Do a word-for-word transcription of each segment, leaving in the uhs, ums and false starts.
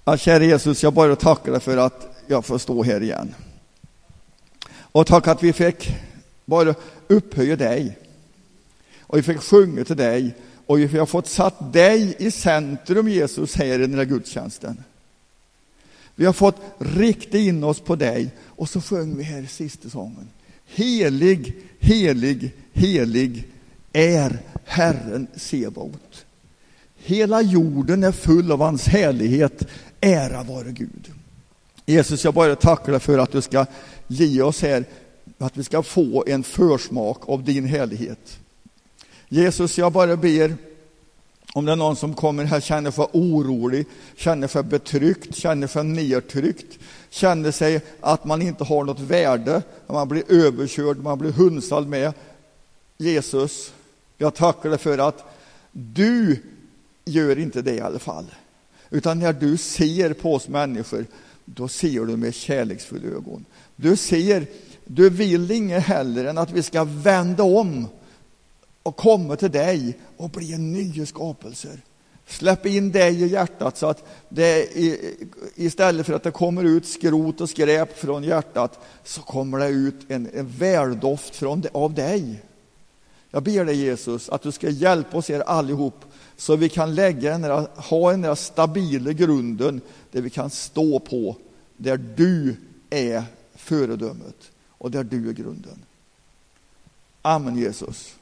Ja, kära Jesus, jag bara tackar dig för att jag får stå här igen. Och tack att vi fick bara upphöja dig. Och vi fick sjunga till dig. Och vi har fått satt dig i centrum, Jesus, här i den här gudstjänsten. Vi har fått rikta in oss på dig. Och så sjöng vi här sista sången. Helig, helig, helig är Herren Sebaot. Hela jorden är full av hans härlighet. Ära vare Gud. Jesus, jag bara tackar dig för att du ska ge oss här, att vi ska få en försmak av din härlighet. Jesus, jag bara ber, om det är någon som kommer här känner för orolig, känner för betryckt, känner för nedtryckt, känner sig att man inte har något värde, man blir överkörd, man blir hunsad med. Jesus, jag tackar dig för att du gör inte det i alla fall. Utan när du ser på oss människor, då ser du med kärleksfulla ögon. Du ser, du vill inget heller än att vi ska vända om och komma till dig och bli en ny skapelse. Släpp in dig i hjärtat så att det istället för att det kommer ut skrot och skräp från hjärtat, så kommer det ut en, en väldoft från, av dig. Jag ber dig, Jesus, att du ska hjälpa oss er allihop så vi kan lägga den där, ha den där stabila grunden där vi kan stå på, där du är föredömet och där du är grunden. Amen, Jesus.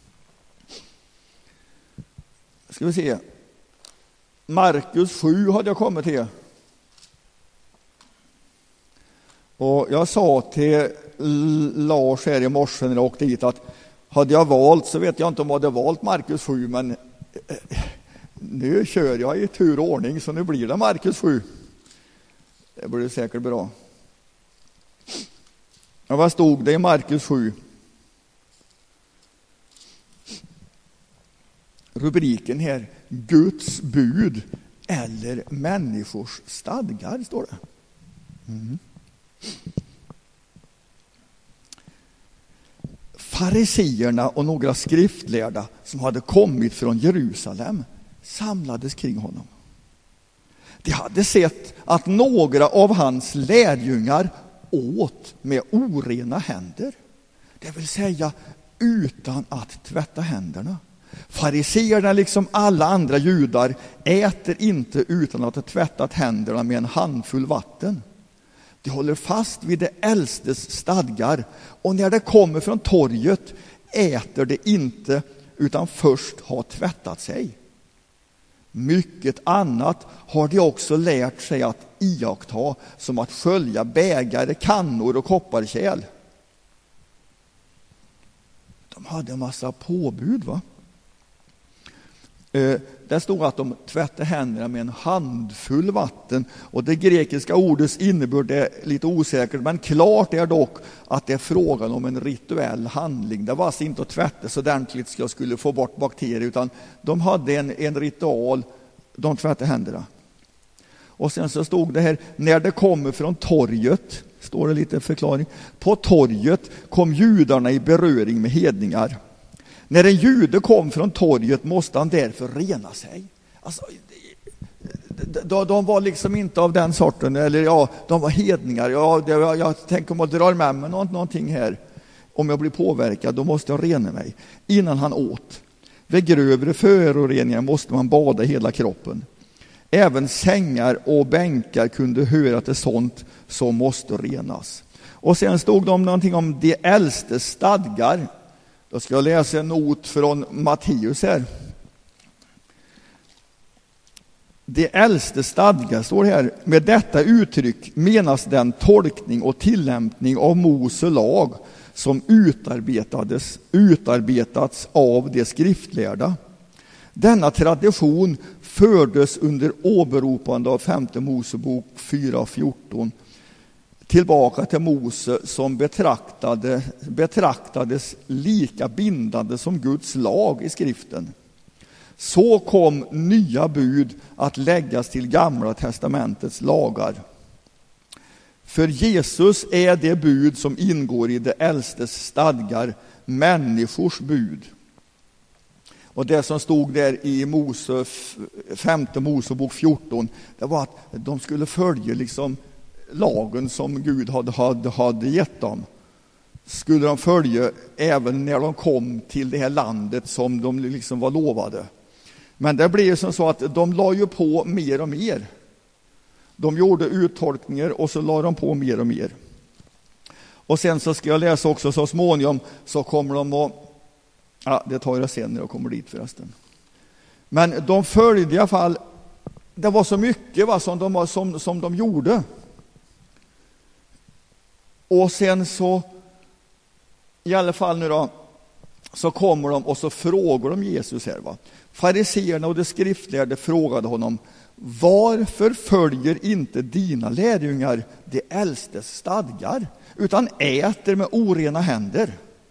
Ska vi se. Markus sju hade jag kommit till. Och jag sa till Lars här i morse när jag åkte dit att hade jag valt, så vet jag inte om jag hade valt Markus sju, men nu kör jag i tur och ordning, så nu blir det Markus sju. Det blir säkert bra. Ja, vad stod det i Markus sju? Rubriken här, Guds bud eller människors stadgar, står det. Mm. Fariseerna och några skriftlärda som hade kommit från Jerusalem samlades kring honom. De hade sett att några av hans lärjungar åt med orena händer. Det vill säga utan att tvätta händerna. Fariseerna, liksom alla andra judar, äter inte utan att ha tvättat händerna med en handfull vatten. De håller fast vid det äldstes stadgar, och när det kommer från torget äter de inte utan först har tvättat sig. Mycket annat har de också lärt sig att iaktta, som att skölja bägare, kannor och kopparkärl. De hade en massa påbud, va? Eh, där stod att de tvättade händerna med en handfull vatten, och det grekiska ordets innebörd är lite osäkert, men klart är dock att det är frågan om en rituell handling. Det var alltså inte att tvätta så ordentligt så jag skulle få bort bakterier, utan de hade en, en ritual, de tvättade händerna. Och sen så stod det här, när det kommer från torget, står det lite förklaring, på torget kom judarna i beröring med hedningar. När en jude kom från torget måste han därför rena sig. Alltså, de, de var liksom inte av den sorten, eller ja, de var hedningar. Ja, det, jag, jag tänker om jag drar med mig något, någonting här. Om jag blir påverkad, då måste jag rena mig innan han åt. Vid grövre föroreningar måste man bada hela kroppen. Även sängar och bänkar kunde höra till sånt som måste renas. Och sen stod det om någonting om de äldste stadgar. Då ska jag läsa en not från Matteus här. De äldste stadgar står här. Med detta uttryck menas den tolkning och tillämpning av Mose lag som utarbetades, utarbetats av de skriftlärda. Denna tradition fördes under åberopande av femte Mosebok fyra fjorton tillbaka till Mose, som betraktade, betraktades lika bindande som Guds lag i skriften. Så kom nya bud att läggas till Gamla testamentets lagar. För Jesus är det bud som ingår i det äldstes stadgar människors bud. Och det som stod där i Mose, femte Mosebok fjorton, det var att de skulle följa liksom lagen som Gud hade, hade, hade gett dem. Skulle de följa även när de kom till det här landet som de liksom var lovade. Men det blev som så att de la ju på mer och mer. De gjorde uttolkningar och så la de på mer och mer. Och sen så ska jag läsa också så småningom så kommer de att, ja det tar jag sen när jag kommer dit förresten. Men de följde i alla fall, det var så mycket va, som, de, som, som de gjorde. Och sen så i alla fall nu då så kommer de och så frågar de Jesus här va. Fariseerna och de skriftlärde frågade honom: varför följer inte dina lärjungar de äldstes stadgar utan äter med orena händer?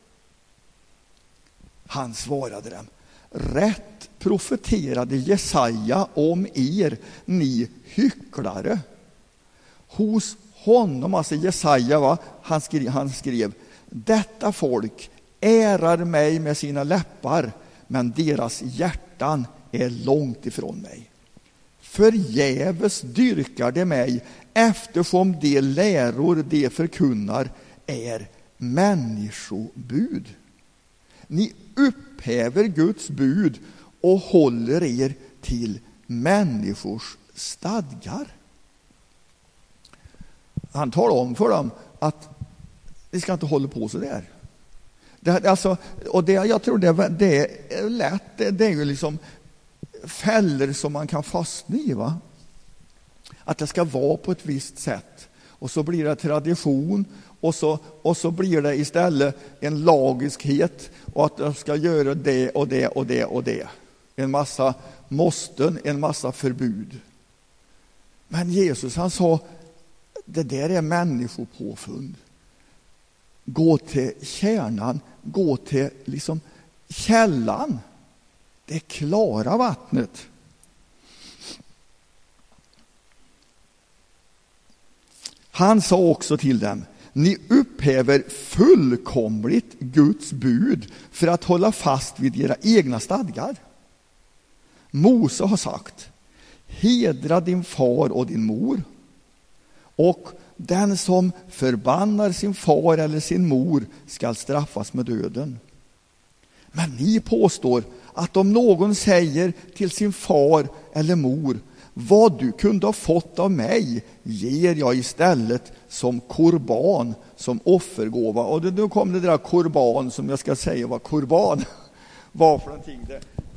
Han svarade dem: rätt profeterade Jesaja om er, ni hycklare. Hos honom, alltså Jesaja va, han skrev, han skrev: detta folk ärar mig med sina läppar, men deras hjärtan är långt ifrån mig. Förgäves dyrkar de mig, eftersom de läror de förkunnar är människobud. Ni upphäver Guds bud och håller er till människors stadgar. Han talar om för dem att ni ska inte hålla på så där. Det, alltså, och det, jag tror det, det är lätt, det, det är ju liksom fällor som man kan fastna i va. Att det ska vara på ett visst sätt. Och så blir det tradition och så, och så blir det istället en lagiskhet och att jag ska göra det och det och det och det. En massa måsten, en massa förbud. Men Jesus han sa, det där är människopåfund. Gå till kärnan, gå till liksom källan. Det klara vattnet. Han sa också till dem: ni upphäver fullkomligt Guds bud för att hålla fast vid era egna stadgar. Mose har sagt: hedra din far och din mor, och den som förbannar sin far eller sin mor skall straffas med döden. Men ni påstår att om någon säger till sin far eller mor: vad du kunde ha fått av mig ger jag istället som korban, som offergåva. Och då kom det där korban som jag ska säga vad korban var för någonting. Det,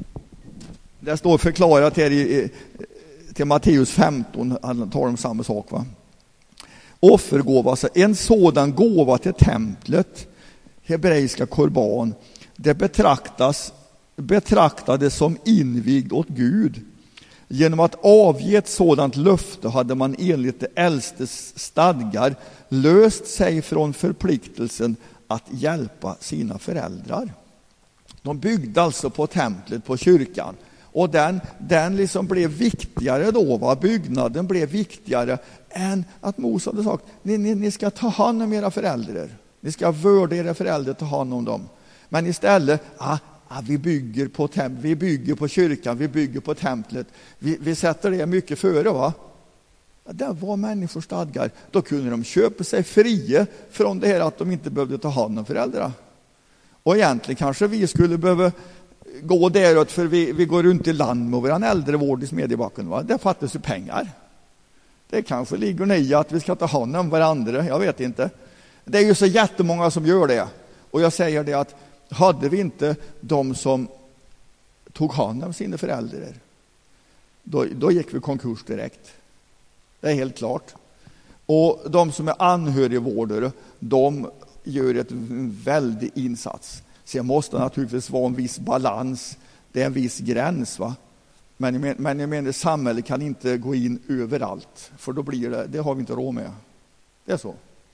det står förklarat här i, till Matteus femton, han talar om samma sak va. Offergåva, alltså en sådan gåva till templet, hebreiska korban, det betraktas betraktades som invigd åt Gud. Genom att avge ett sådant löfte hade man enligt det äldstes stadgar löst sig från förpliktelsen att hjälpa sina föräldrar. De byggde alltså på templet, på kyrkan. Och den, den liksom blev viktigare då, va? Byggnaden blev viktigare än att Mose hade sagt: ni, ni, ni ska ta hand om era föräldrar. Ni ska vörda era föräldrar, ta hand om dem. Men istället, ah, ah, vi, bygger på tem- vi bygger på kyrkan, vi bygger på templet. Vi, vi sätter det mycket före va. Det var människors stadgar. Då kunde de köpa sig fria från det här att de inte behövde ta hand om föräldrar. Och egentligen kanske vi skulle behöva gå däråt, för vi, vi går runt i land med våran äldrevård i Smedjebacken. Va? Det fattas ju pengar. Det kanske ligger i att vi ska ta hand om varandra, jag vet inte. Det är ju så jättemånga som gör det. Och jag säger det att hade vi inte de som tog hand om sina föräldrar, då, då gick vi konkurs direkt. Det är helt klart. Och de som är anhörigvårdare, de gör ett väldig insats. Sen måste det naturligtvis vara en viss balans. Det är en viss gräns va. Men jag, men, men jag menar, samhället kan inte gå in överallt. För då blir det, det har vi inte råd med. Det är så.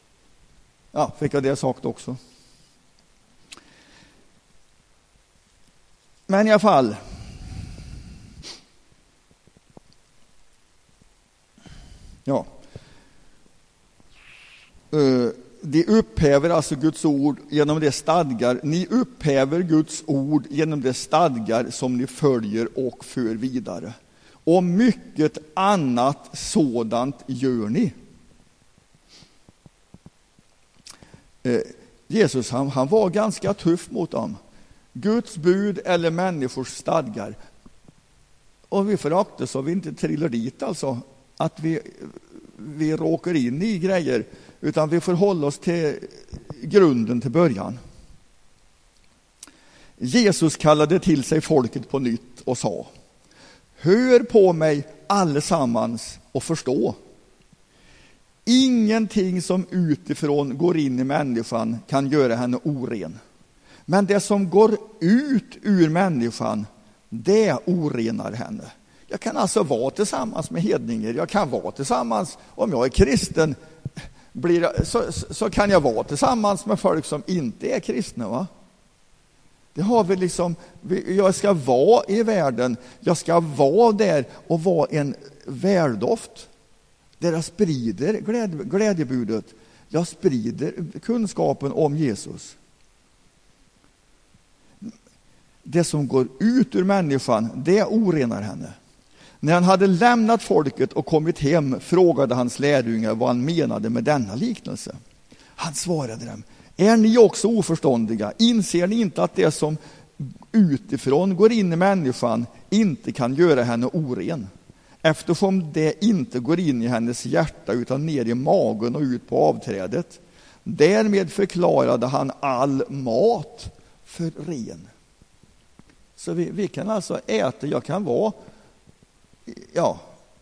Ja, fick jag det sagt också. Men i alla fall. Ja. Uh, de upphäver alltså Guds ord genom de stadgar. Ni upphäver Guds ord genom de stadgar som ni följer och för vidare. Och mycket annat sådant gör ni. Eh, Jesus han, han var ganska tuff mot dem. Guds bud eller människors stadgar. Och vi får akta så vi inte trillar dit alltså. Att vi, vi råkar in i grejer. Utan vi får hålla oss till grunden till början. Jesus kallade till sig folket på nytt och sa: hör på mig allesammans och förstå. Ingenting som utifrån går in i människan kan göra henne oren. Men det som går ut ur människan, det orenar henne. Jag kan alltså vara tillsammans med hedningar. Jag kan vara tillsammans, om jag är kristen, blir, så, så kan jag vara tillsammans med folk som inte är kristna, va? Det har vi liksom, jag ska vara i världen, jag ska vara där och vara en väldoft. Där jag sprider glädje, glädjebudet, jag sprider kunskapen om Jesus. Det som går ut ur människan, det orenar henne. När han hade lämnat folket och kommit hem frågade hans lärjungar vad han menade med denna liknelse. Han svarade dem: är ni också oförståndiga? Inser ni inte att det som utifrån går in i människan inte kan göra henne oren? Eftersom det inte går in i hennes hjärta utan ner i magen och ut på avträdet. Därmed förklarade han all mat för ren. Så vi, vi kan alltså äta, jag kan vara, ja.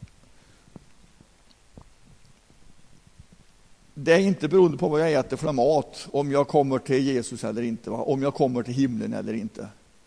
Det är inte beroende på vad jag äter för mat, om jag kommer till Jesus eller inte, va? Om jag kommer till himlen eller inte.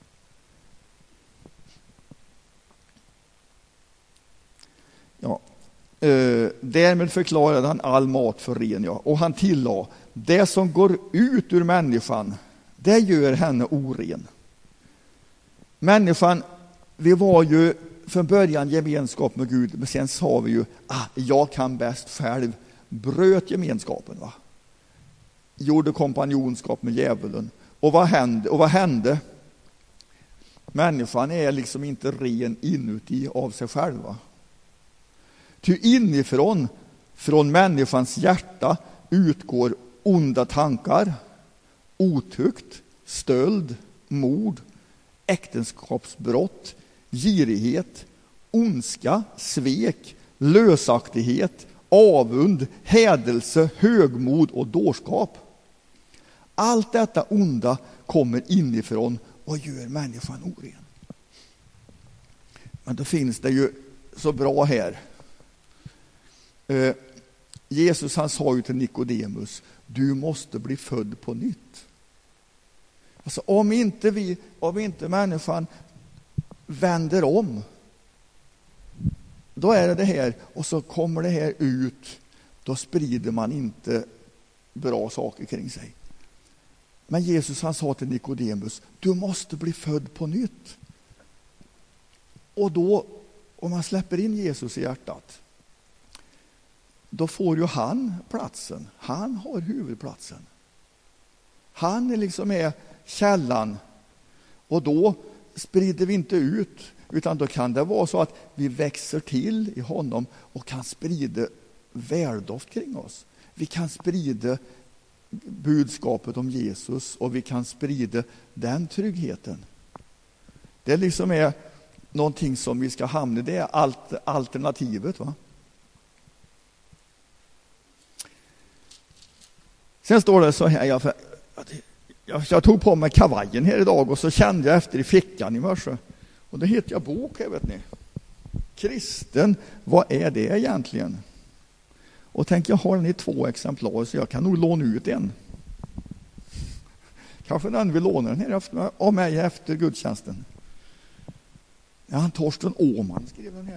Ja. Eh, därmed förklarade han all mat för ren, ja. Och han tillade: det som går ut ur människan, det gör henne oren. Människan, vi var ju från början gemenskap med Gud, men sen sa vi ju, ah, jag kan bäst själv. Bröt gemenskapen, va? Gjorde kompanjonskap med djävulen. Och vad hände? Och vad hände? Människan är liksom inte ren inuti av sig själv, va? Ty inifrån, från människans hjärta, utgår onda tankar, otukt, stöld, mord, äktenskapsbrott, girighet, ondska, svek, lösaktighet, avund, hädelse, högmod och dårskap. Allt detta onda kommer inifrån och gör människan oren. Men då finns det ju så bra här. Eh, Jesus han sa ju till Nikodemus: du måste bli född på nytt. Alltså om inte vi, om inte människan vänder om, då är det det här, och så kommer det här ut, då sprider man inte bra saker kring sig. Men Jesus han sa till Nikodemus: du måste bli född på nytt. Och då, om man släpper in Jesus i hjärtat, då får ju han platsen. Han har huvudplatsen. Han är liksom är källan. Och då sprider vi inte ut, utan då kan det vara så att vi växer till i honom och kan sprida väldoft kring oss. Vi kan sprida budskapet om Jesus och vi kan sprida den tryggheten. Det liksom är någonting som vi ska hamna i. Det är allt, alternativet, va? Sen står det så här, jag, jag, jag tog på mig kavajen här idag och så kände jag efter i fickan i morse. Och det heter jag bok här, vet ni. Kristen, vad är det egentligen? Och tänk, jag har den i två exemplar så jag kan nog låna ut en. Kanske den vill låna den här efter, av mig efter gudstjänsten. Ja, han Torsten Åman skrev den här.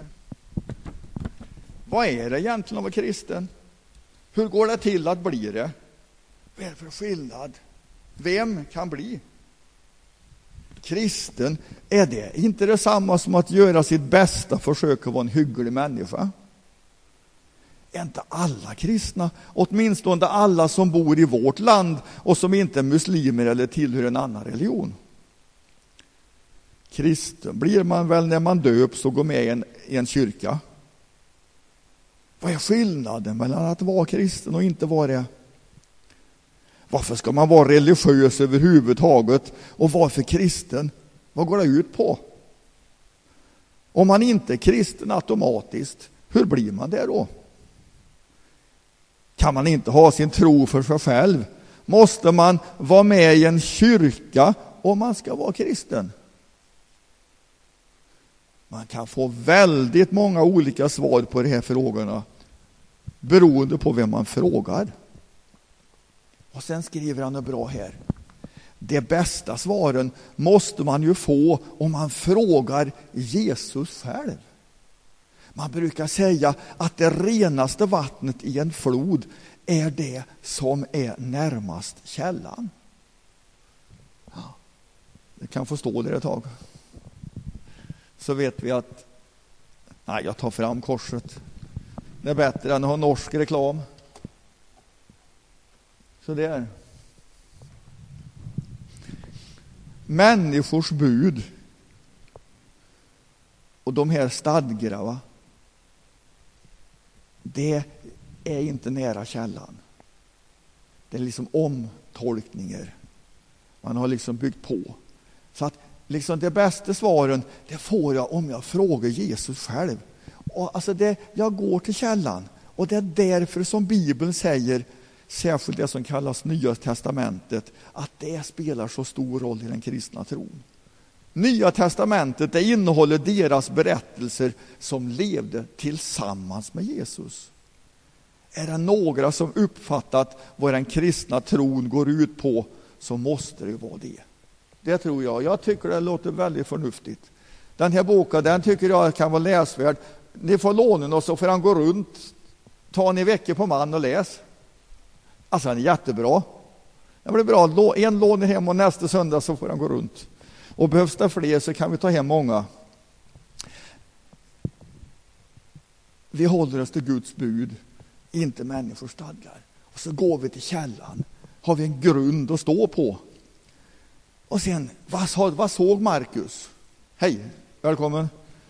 Vad är det egentligen att vara kristen? Hur går det till att bli det? Vad är det för skillnad? Vem kan bli kristen? Är det inte detsamma som att göra sitt bästa, försöka vara en hygglig människa? är inte alla kristna, åtminstone alla som bor i vårt land och som inte är muslimer eller tillhör en annan religion. Kristen blir man väl när man döps och går med i en, i en kyrka. Vad är skillnaden mellan att vara kristen och inte vara det? Varför ska man vara religiös överhuvudtaget och varför kristen? Vad går det ut på? Om man inte är kristen automatiskt, hur blir man det då? Kan man inte ha sin tro för sig själv? Måste man vara med i en kyrka om man ska vara kristen? Man kan få väldigt många olika svar på de här frågorna beroende på vem man frågar. Och sen skriver han något bra här. De bästa svaren måste man ju få om man frågar Jesus själv. Man brukar säga att det renaste vattnet i en flod är det som är närmast källan. Ja, det kan få stå där ett tag. Så vet vi att nej, jag tar fram korset. Det är bättre än att ha norsk reklam. Så det är. Människors bud och de här stadgarna, va? Det är inte nära källan. Det är liksom omtolkningar. Man har liksom byggt på. Så att liksom det bästa svaren, det får jag om jag frågar Jesus själv. Och alltså det, jag går till källan. Och det är därför som Bibeln säger, särskilt det som kallas Nya testamentet, att det spelar så stor roll i den kristna tron. Nya testamentet, det innehåller deras berättelser som levde tillsammans med Jesus. Är det några som uppfattat vad den kristna tron går ut på, så måste det vara det. Det tror jag. Jag tycker det låter väldigt förnuftigt. Den här boken, den tycker jag kan vara läsvärd. Ni får låna den och så får han gå runt. Ta en vecka på man och läs. Alltså den är jättebra. Det blir bra. En låner hem och nästa söndag så får han gå runt. Och behövs det fler så kan vi ta hem många. Vi håller oss till Guds bud, inte människors stadgar. Och så går vi till källan. Har vi en grund att stå på. Och sen, vad, vad såg Markus? Hej, välkommen.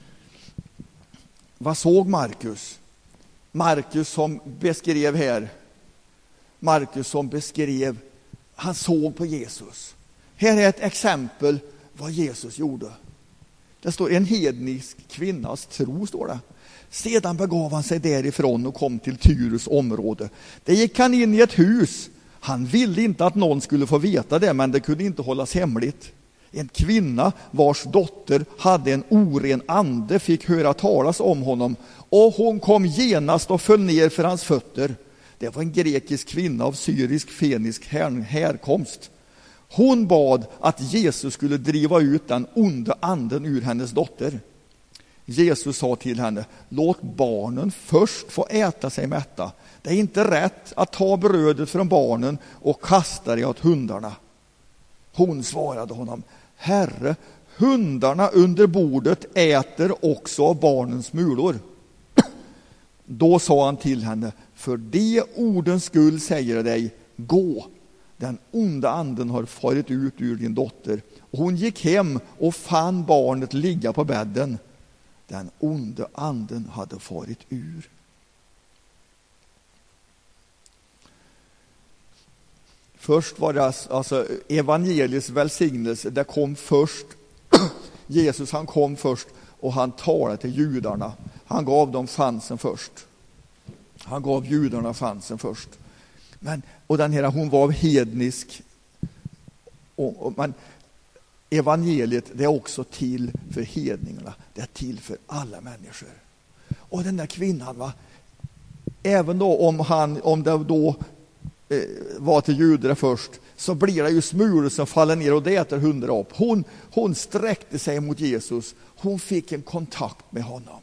Vad såg Markus? Markus som beskrev här. Markus som beskrev, han såg på Jesus. Här är ett exempel vad Jesus gjorde. Det står en hednisk kvinnas tro, står det. Sedan begav han sig därifrån och kom till Tyrus område. Det gick han in i ett hus. Han ville inte att någon skulle få veta det, men det kunde inte hållas hemligt. En kvinna vars dotter hade en oren ande fick höra talas om honom, och hon kom genast och föll ner för hans fötter. Det var en grekisk kvinna av syrisk fenisk härkomst. Hon bad att Jesus skulle driva ut den onda anden ur hennes dotter. Jesus sa till henne, låt barnen först få äta sig mätta. Det är inte rätt att ta brödet från barnen och kasta det åt hundarna. Hon svarade honom, Herre, hundarna under bordet äter också av barnens smulor. Då sa han till henne, för de ordens skull säger jag dig, gå. Den onda anden har farit ut ur din dotter. Och hon gick hem och fann barnet ligga på bädden. Den onda anden hade farit ur. Först var det alltså evangeliets välsignelse. Det kom först. Jesus han kom först och han talade till judarna. Han gav dem chansen först. Han gav judarna chansen först. Men, och den här, hon var hednisk. Och, och, men evangeliet, det är också till för hedningarna. Det är till för alla människor. Och den där kvinnan, va, även då om, han, om det då eh, var till judar först, så blir det ju smulor som faller ner och det äter hundra upp. Hon, hon sträckte sig mot Jesus. Hon fick en kontakt med honom.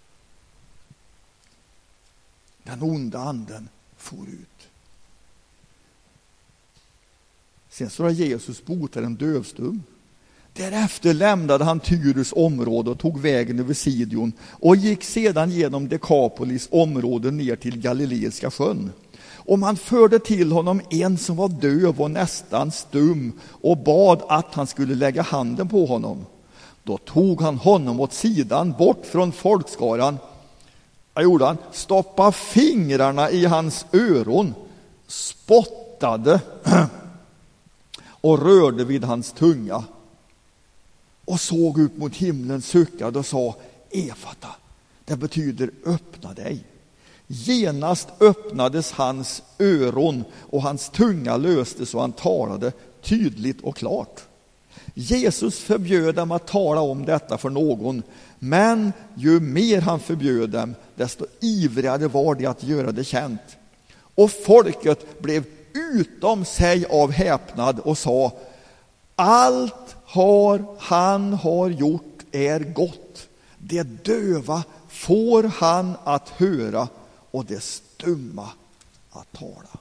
Den onda anden for ut. Sen så har Jesus botat en dövstum. Därefter lämnade han Tyrus område och tog vägen över Sidon och gick sedan genom Dekapolis område ner till Galileiska sjön. Och man förde till honom en som var döv och nästan stum och bad att han skulle lägga handen på honom. Då tog han honom åt sidan bort från folkskaran. Vad gjorde han? Stoppa fingrarna i hans öron, spottade och rörde vid hans tunga. Och såg upp mot himlen, suckade och sa: Efata, det betyder öppna dig. Genast öppnades hans öron och hans tunga löstes och han talade tydligt och klart. Jesus förbjöd dem att tala om detta för någon, men ju mer han förbjöd dem, desto ivrigare var de att göra det känt. Och folket blev utom sig av häpnad och sa: allt har han har gjort är gott. Det döva får han att höra och det stumma att tala.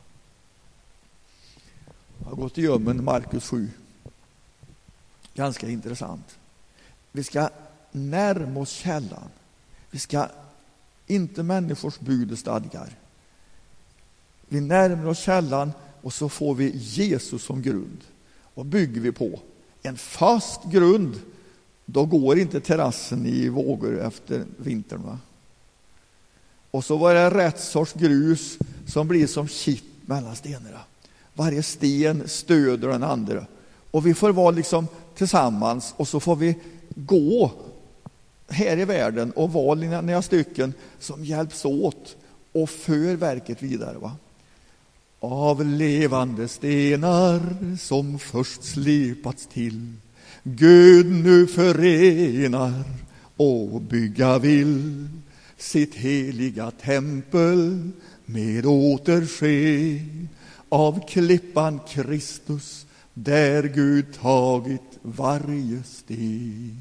Jag har gått igenom Markus sju. Ganska intressant. Vi ska närma oss källan. Vi ska inte människors bud och stadgar. Vi närmar oss källan och så får vi Jesus som grund. Och bygger vi på en fast grund, då går inte terrassen i vågor efter vintern, va? Och så var det rätt sorts grus som blir som kitt mellan stenarna. Varje sten stöder den andra. Och vi får vara liksom tillsammans och så får vi gå här i världen och vara några stycken som hjälps åt och för verket vidare, va? Av levande stenar som först slipats till Gud nu förenar och bygga vill sitt heliga tempel med återsken av klippan Kristus där Gud tagit varje steg.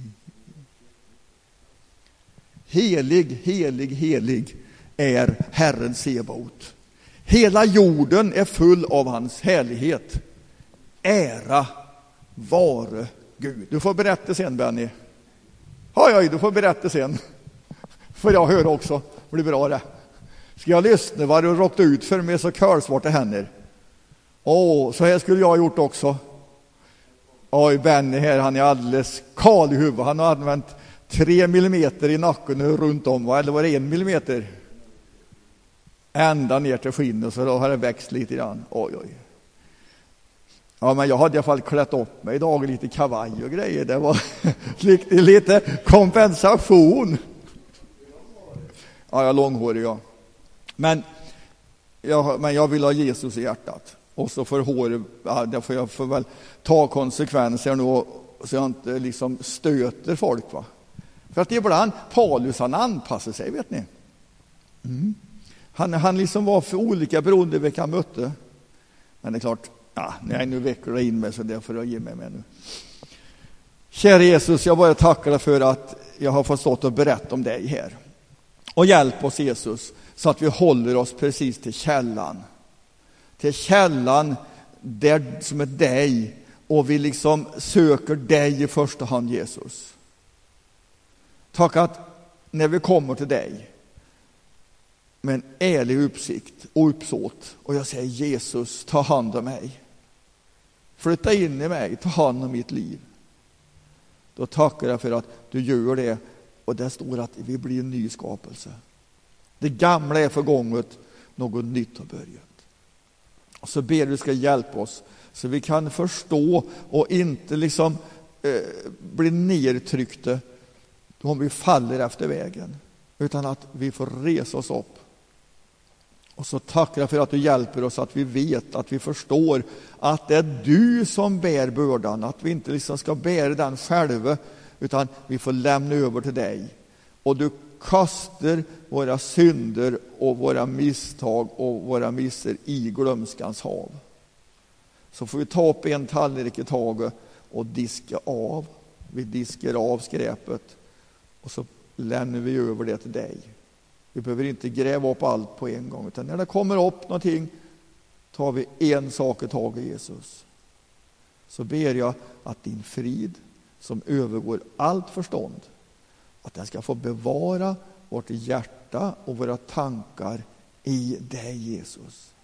Helig, helig, helig är Herren Sebaot. Hela jorden är full av hans härlighet. Ära vare Gud. Du får berätta sen, Benny. Oj, oj, du får berätta sen. För jag hör också. Det blir bra det. Ska jag lyssna vad du råkade ut för mig så kölsvart det händer. Åh, så här skulle jag ha gjort också. Oj, Benny här, han är alldeles kal i huvudet. Han har använt tre millimeter i nacken och runt om. Eller var det en millimeter? Ända ner till skinnet, så då har det växt lite grann. Oj, oj. Ja, men jag hade i alla fall klätt upp mig idag, lite kavaj och grejer. Det var lite, lite kompensation. Ja, jag är långhårig, ja. Men jag, men jag vill ha Jesus i hjärtat. Och så får hår, ja, där får jag får väl ta konsekvenser nu så jag inte liksom stöter folk, va. För att ibland, Paulus, han anpassar sig, vet ni. Mm. Han, han liksom var för olika beroende vilka han mötte. Men det är klart, ja, nej, nu väcker jag in mig så det får jag ge mig med nu. Kära Jesus, jag bara tackar dig för att jag har fått stått och berätta om dig här. Och hjälp oss, Jesus, så att vi håller oss precis till källan. Till källan där, som är dig. Och vi liksom söker dig i första hand, Jesus. Tack att när vi kommer till dig med en ärlig uppsikt och uppsåt, och jag säger: Jesus, ta hand om mig. Flytta in i mig, ta hand om mitt liv. Då tackar jag för att du gör det, och det står att vi blir en ny skapelse. Det gamla är förgånget, något nytt har börjat. Och så ber du ska hjälpa oss så vi kan förstå och inte liksom eh, bli nedtryckta om vi faller efter vägen, utan att vi får resa oss upp. Och så tackar jag för att du hjälper oss, att vi vet, att vi förstår att det är du som bär bördan, att vi inte liksom ska bära den själva, utan vi får lämna över till dig. Och du kastar våra synder och våra misstag och våra missar i glömskans hav. Så får vi ta upp en tallrik i taget och diska av. Vi diskar av skräpet och så lämnar vi över det till dig. Vi behöver inte gräva upp allt på en gång, utan när det kommer upp någonting tar vi en sak i taget, Jesus. Så ber jag att din frid, som övergår allt förstånd, att den ska få bevara vårt hjärta och våra tankar i dig, Jesus.